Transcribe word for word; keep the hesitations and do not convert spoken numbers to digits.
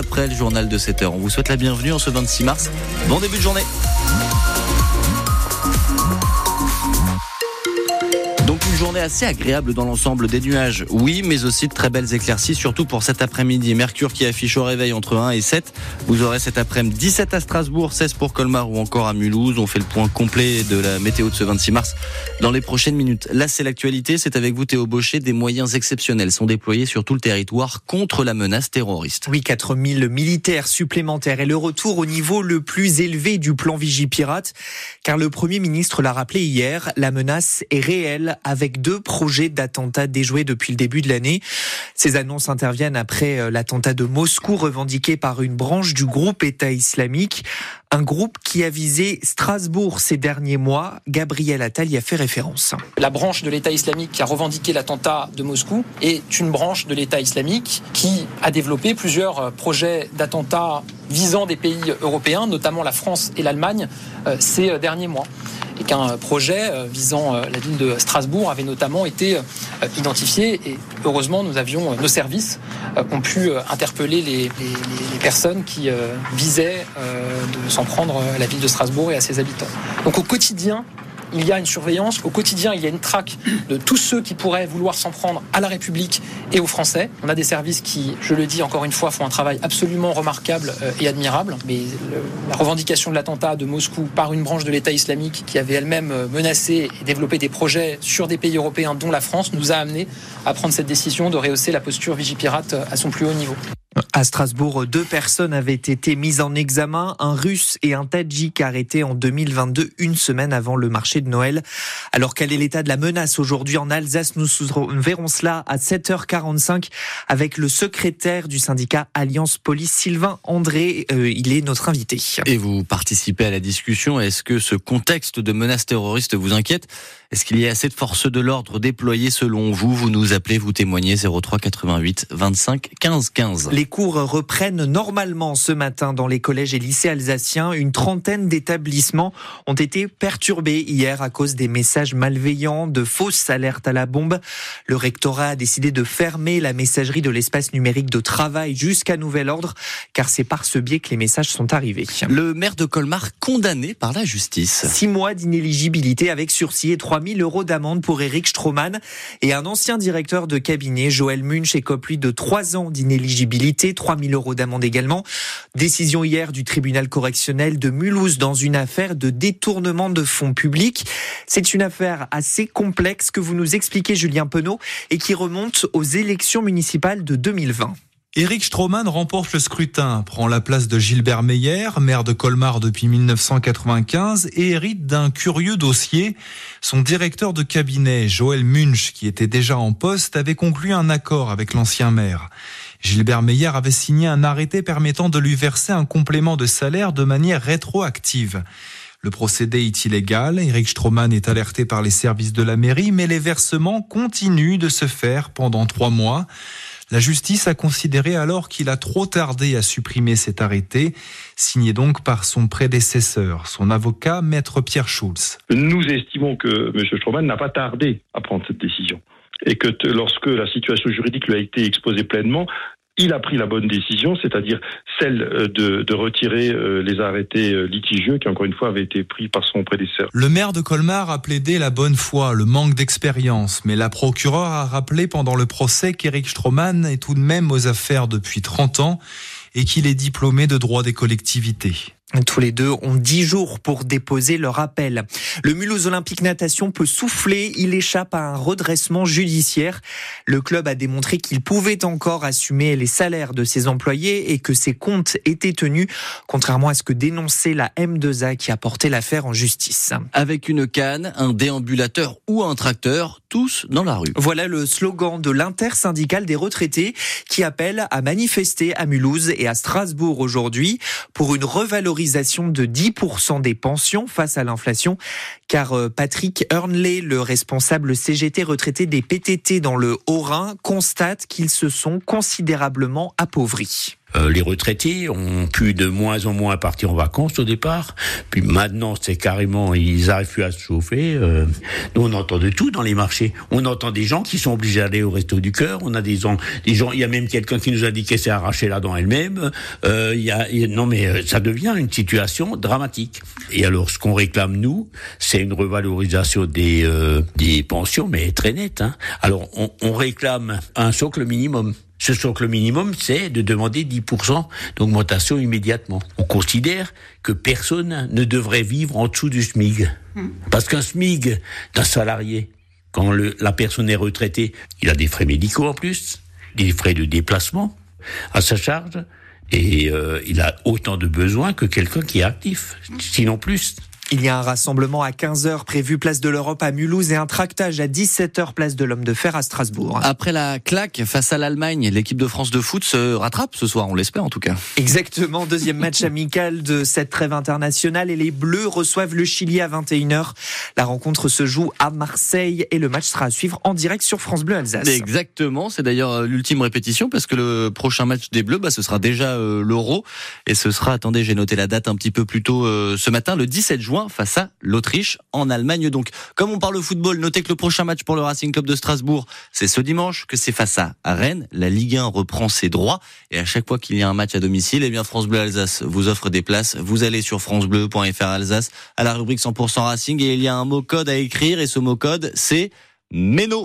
après le journal de sept heures. On vous souhaite la bienvenue en ce vingt-six mars. Bon début de journée. Donc une journée assez agréable dans l'ensemble, des nuages, oui, mais aussi de très belles éclaircies, surtout pour cet après-midi. Mercure qui affiche au réveil entre un et sept. Vous aurez cet après-midi dix-sept à Strasbourg, seize pour Colmar ou encore à Mulhouse. On fait le point complet de la météo de ce vingt-six mars dans les prochaines minutes. Là, c'est l'actualité, c'est avec vous Théo Bauchet. Des moyens exceptionnels sont déployés sur tout le territoire contre la menace terroriste. Oui, quatre mille militaires supplémentaires et le retour au niveau le plus élevé du plan Vigipirate. Car le Premier ministre l'a rappelé hier, la menace est réelle avec deux projets d'attentats déjoués depuis le début de l'année. Ces annonces interviennent après l'attentat de Moscou revendiqué par une branche du groupe État islamique. Un groupe qui a visé Strasbourg ces derniers mois. Gabriel Attal y a fait référence. La branche de l'État islamique qui a revendiqué l'attentat de Moscou est une branche de l'État islamique qui a développé plusieurs projets d'attentats visant des pays européens, notamment la France et l'Allemagne, ces derniers mois. Et qu'un projet visant la ville de Strasbourg avait notamment été identifié. Et heureusement, nous avions, nos services ont pu interpeller les, les, les personnes qui visaient de s'en prendre à la ville de Strasbourg et à ses habitants. Donc au quotidien, il y a une surveillance, au quotidien il y a une traque de tous ceux qui pourraient vouloir s'en prendre à la République et aux Français. On a des services qui, je le dis encore une fois, font un travail absolument remarquable et admirable. Mais le, la revendication de l'attentat de Moscou par une branche de l'État islamique qui avait elle-même menacé et développé des projets sur des pays européens dont la France nous a amené à prendre cette décision de rehausser la posture Vigipirate à son plus haut niveau. À Strasbourg, deux personnes avaient été mises en examen, un Russe et un Tadjik arrêtés en deux mille vingt-deux, une semaine avant le marché de Noël. Alors quel est l'état de la menace aujourd'hui en Alsace? Nous verrons cela à sept heures quarante-cinq avec le secrétaire du syndicat Alliance Police, Sylvain André. Euh, il est notre invité. Et vous participez à la discussion. Est-ce que ce contexte de menace terroriste vous inquiète? Est-ce qu'il y a assez de forces de l'ordre déployées selon vous? Vous nous appelez, vous témoignez zéro trois quatre-vingt-huit vingt-cinq quinze quinze. Les cours reprennent normalement ce matin dans les collèges et lycées alsaciens. Une trentaine d'établissements ont été perturbés hier à cause des messages malveillants, de fausses alertes à la bombe. Le rectorat a décidé de fermer la messagerie de l'espace numérique de travail jusqu'à nouvel ordre, car c'est par ce biais que les messages sont arrivés. Le maire de Colmar condamné par la justice. Six mois d'inéligibilité avec sursis et trois mille euros d'amende pour Eric Stroman et un ancien directeur de cabinet, Joël Munch, écope lui de trois ans d'inéligibilité, trois mille euros d'amende également. Décision hier du tribunal correctionnel de Mulhouse dans une affaire de détournement de fonds publics. C'est une affaire assez complexe que vous nous expliquez, Julien Penaud, et qui remonte aux élections municipales de deux mille vingt. Éric Stroman remporte le scrutin, prend la place de Gilbert Meyer, maire de Colmar depuis mille neuf cent quatre-vingt-quinze, et hérite d'un curieux dossier. Son directeur de cabinet, Joël Munch, qui était déjà en poste, avait conclu un accord avec l'ancien maire. Gilbert Meyer avait signé un arrêté permettant de lui verser un complément de salaire de manière rétroactive. Le procédé est illégal, Éric Stroman est alerté par les services de la mairie, mais les versements continuent de se faire pendant trois mois. La justice a considéré alors qu'il a trop tardé à supprimer cet arrêté, signé donc par son prédécesseur, son avocat, maître Pierre Schulz. Nous estimons que M. Stroman n'a pas tardé à prendre cette décision et que t- lorsque la situation juridique lui a été exposée pleinement, il a pris la bonne décision, c'est-à-dire celle de, de retirer les arrêtés litigieux qui, encore une fois, avaient été pris par son prédécesseur. Le maire de Colmar a plaidé la bonne foi, le manque d'expérience, mais la procureure a rappelé pendant le procès qu'Éric Stroman est tout de même aux affaires depuis trente ans et qu'il est diplômé de droit des collectivités. Tous les deux ont dix jours pour déposer leur appel. Le Mulhouse Olympique Natation peut souffler. Il échappe à un redressement judiciaire. Le club a démontré qu'il pouvait encore assumer les salaires de ses employés et que ses comptes étaient tenus, contrairement à ce que dénonçait la M deux A qui a porté l'affaire en justice. Avec une canne, un déambulateur ou un tracteur, tous dans la rue. Voilà le slogan de l'intersyndicale des retraités qui appelle à manifester à Mulhouse et à Strasbourg aujourd'hui pour une revalorisation de dix pour cent des pensions face à l'inflation, car Patrick Hurnley, le responsable C G T retraité des P T T dans le Haut-Rhin, constate qu'ils se sont considérablement appauvris. Euh, les retraités ont pu de moins en moins partir en vacances au départ. Puis maintenant, c'est carrément, ils arrivent plus à se chauffer. Euh, nous, on entend de tout dans les marchés. On entend des gens qui sont obligés d'aller au Resto du Cœur. On a des gens, des gens. Il y a même quelqu'un qui nous a dit qu'elle s'est arraché la dent elle-même. Euh, il y a, il y a, non mais ça devient une situation dramatique. Et alors, ce qu'on réclame nous, c'est une revalorisation des euh, des pensions, mais très nette. Hein. Alors, on, on réclame un socle minimum. Ce socle minimum, c'est de demander dix pour cent d'augmentation immédiatement. On considère que personne ne devrait vivre en dessous du SMIC. Parce qu'un SMIC d'un salarié, quand le, la personne est retraitée, il a des frais médicaux en plus, des frais de déplacement à sa charge, et euh, il a autant de besoins que quelqu'un qui est actif, sinon plus. Il y a un rassemblement à quinze heures prévu place de l'Europe à Mulhouse et un tractage à dix-sept heures place de l'Homme de Fer à Strasbourg. Après la claque face à l'Allemagne, l'équipe de France de foot se rattrape ce soir, on l'espère en tout cas. Exactement, deuxième match amical de cette trêve internationale et les Bleus reçoivent le Chili à vingt et une heures. La rencontre se joue à Marseille et le match sera à suivre en direct sur France Bleu Alsace. Exactement, c'est d'ailleurs l'ultime répétition parce que le prochain match des Bleus, bah, ce sera déjà euh, l'Euro et ce sera, attendez, j'ai noté la date un petit peu plus tôt euh, ce matin, le dix-sept juin face à l'Autriche en Allemagne. Donc, comme on parle football, notez que le prochain match pour le Racing Club de Strasbourg, c'est ce dimanche, que c'est face à Rennes. La Ligue un reprend ses droits et à chaque fois qu'il y a un match à domicile, eh bien France Bleu Alsace vous offre des places. Vous allez sur francebleu point fr Alsace à la rubrique cent pour cent Racing et il y a un mot code à écrire et ce mot code, c'est Méno.